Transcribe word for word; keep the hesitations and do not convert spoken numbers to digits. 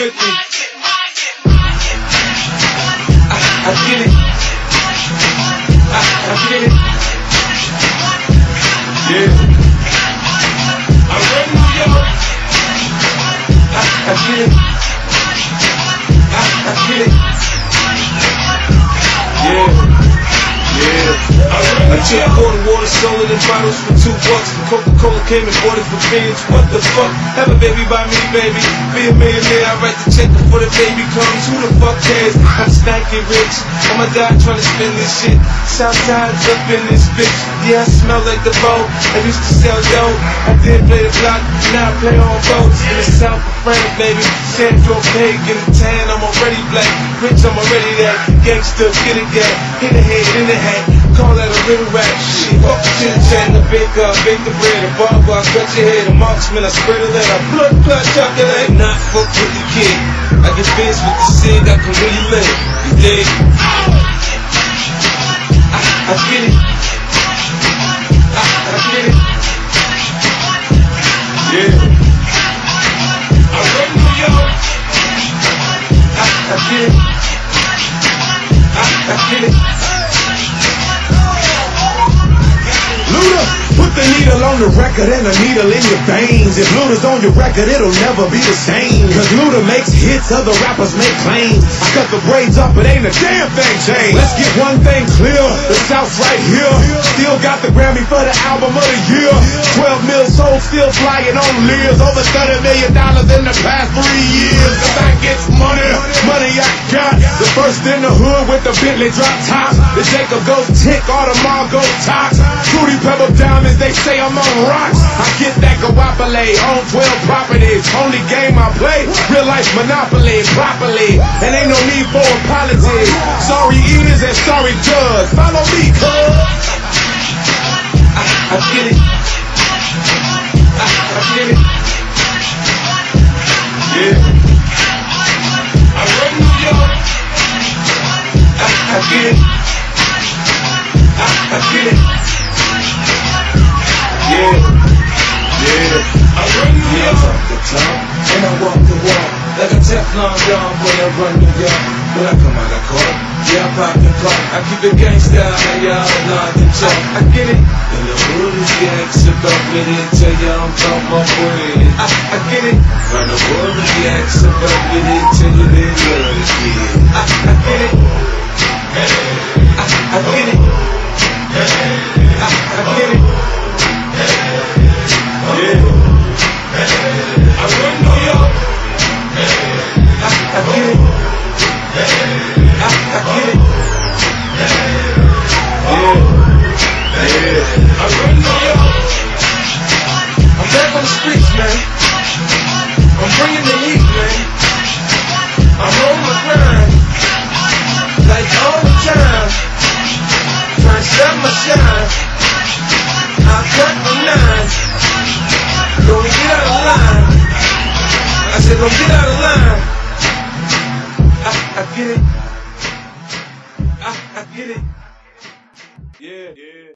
fifty. I, I get it. I, I get it. Yeah. I run New York. I, I get it. I, I get it. Yeah. Yeah. I check water, water, sold in bottles for two bucks. The Coca-Cola came and bought it for beans. What the fuck? Have a baby by me, baby. Be a millionaire, I write the check before the baby comes. Who the fuck cares? I'm stacking rich. I'ma die trying to spend this shit. Southside's up in this bitch. Yeah, I smell like the boat. I used to sell dope. I did play the block. Now I play on boats. In the south of France, baby. Sandro Pig in the tan. I'm already black. Rich, I'm already that. Gangsta, get it, get hit the head in the hat. Call that a real rap shit. Fuck the chit chat, the baker, I bake the bread, a barber, I cut your head, a marksman, I spread a lead, I blood clot chocolate. Not fuck with the kid. I get biz with the cig, I can really live. You dig? I, I get it. I, I get it. Yeah. I run New York. I, I get it. I, I get it. Luda, put the needle on the record and a needle in your veins. If Luda's on your record, it'll never be the same. Cause Luda makes hits, other rappers make claims. I cut the braids up, it ain't a damn thing changed. Let's get one thing clear, the South's right here. Still got the Grammy for the album of the year. twelve mil sold, still flying on Lears. Over thirty million dollars in the past three years. The bank gets money, money I got. The first in the hood with the Bentley drop top. The Jacob goes tick, Audemars go tops. Fruity Pebble diamonds, they say I'm on rocks. I get that guapole on twelve properties. Only game I play, real life monopoly, properly. And ain't no need for apology. Sorry ears and sorry does. Follow me, cuz. I, I get it. I, I get it. Yeah. I run New York. I, I get it. I, I get it. Yeah, yeah. I run New York. I talk the talk and I walk the walk like a Teflon dog when I run New York. When I come out of court, yeah, I pop and pop. I keep it gangsta, y'all lock and chalk. I get it. And the hood is gangsta, up with it. Tell ya I'm talking my way. I, I get it. Run the world is gangsta, up with it. Tell you they love it, yeah. I, I get it. I, I get it. I, I get it. Yeah. I run New York. I, I get it. I, I get it. Yeah. Yeah. I run New York. I'm back on the streets, man. I'm bringing the heat, man. I'm on my grind. Like all the time. Trying to stop my shine. I'll cut my nine. Don't get out of line. I said, don't get out of line. I, I get it. I, I get it. Yeah, yeah.